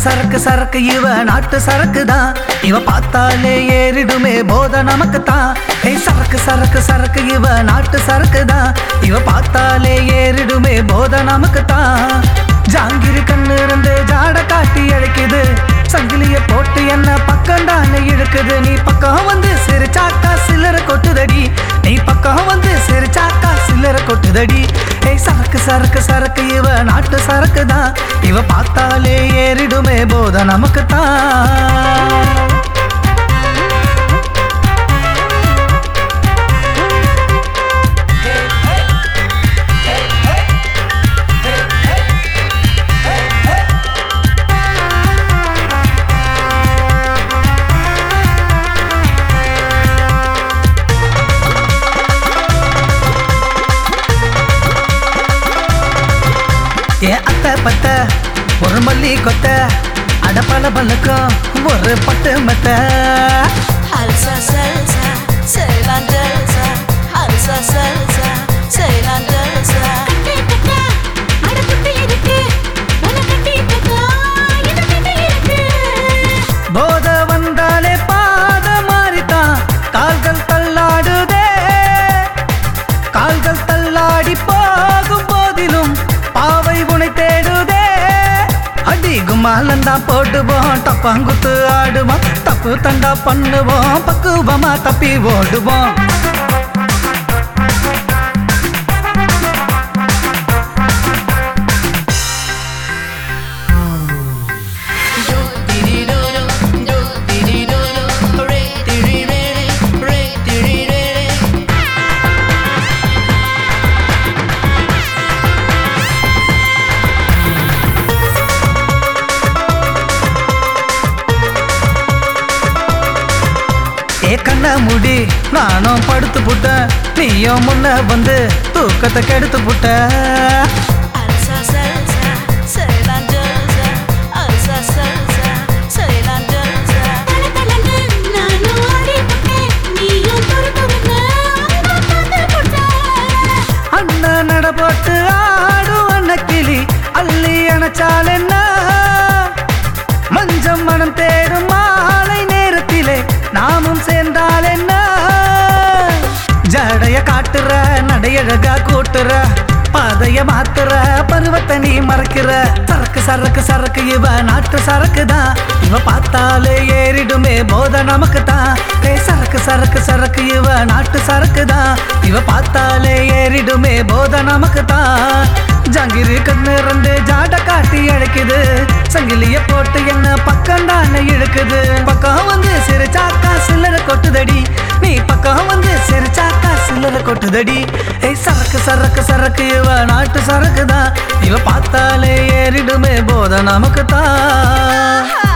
சரக்கு சரக்கு இவ நாட்டு சரக்கு தான். இவ பார்த்தாலே ஏறிடுமே போத நமக்கு தான். சரக்கு சரக்கு சரக்கு இவ நாட்டு சரக்கு தான். இவ பார்த்தாலே ஏறிடுமே போத நமக்கு தான். ஜாங்கிரி கண்ணு இருந்து ஜாட காட்டி அழைக்குது. சங்கிலிய போட்டு என்ன பக்கம்டான்னு இழுக்குது. நீ பக்கம் வந்து சிரிச்சாக்கா சில்லற கொட்டுதடி. நீ பக்கம் வந்து சிரிச்சாக்கா சில்லற கொட்டுதடி. சரக்கு சரக்கு சரக்கு இவ நாட்டு சரக்கு தான். இவ பார்த்தாலே ஏறிடுமே போத நமக்கு தான். அத்தை பத்த ஒரு மல்லி கொத்த அடப்பல பல்லுக்கும் ஒரு பட்டு மத்த. Salsa, salsa, Ceylan delsa. Salsa, salsa, Ceylan delsa. கட்டே அட குட்டி இருக்கு. பல கட்டி பத்தா இது கட்டி இருக்கு. போத வந்தாலே பாத மாறிதான் கால்கள் தள்ளாடுதே. கால்கள் தள்ளாடி போகும் போதிலும் பாவை உனை தேடுதே. அடி கும்மாலந்தா போடுவோம் தப்பாங்குத்து ஆடுவோம். தப்பு தண்டா பண்ணுவோம் பக்குவமா தப்பி ஓடுவோம். கண்ண முடி நானும் படுத்து புட்ட. நீயும் முன்ன வந்து தூக்கத்தை கெடுத்து புட்ட. Salsa, salsa, Ceylan delsa. Salsa, salsa, Ceylan delsa. தலதலன்னு நானும் ஆடி புட்டேன். நீயும் பொறுத்து விட்டு அங்க பார்த்து புட்ட. அண்ணன் நட போட்டு ஆடும் அன்னக்கிளி அள்ளி அணைச்சால் என்ன. மஞ்சம் மனம் தேடும் மாலை நேரத்திலே நாமும் சேர்ந்தால் என்ன. ஜடைய காட்டுற நடையழகா கூட்டுற பாதைய மாத்துற பருவத்தை நீ மறக்கிற. சரக்கு சரக்கு சரக்கு இவ நாட்டு சரக்கு தான். இவ பார்த்தாலே ஏறிடுமே போத நமக்கு தான். சரக்கு சரக்கு சரக்கு இவ நாட்டு சரக்கு தான். இவ பார்த்தாலே ஏறிடுமே போத நமக்கு தான். ஜாங்கிரி கண்ணு ரெண்டு ஜாட காட்டி அழைக்குது. சங்கிலிய போட்டு என்ன பக்கம்டான்னு இழுக்குது. பக்கம் வந்து சிரிச்சாக்கா சில்லற கொட்டுதடி. நீ பக்கம் வந்து சிரிச்சாக்கா சில்லற கொட்டுதடி. சரக்கு சரக்கு சரக்கு இவ நாட்டு சரக்கு தான். இவ பார்த்தாலே ஏறிடுமே போத நமக்கு தான்.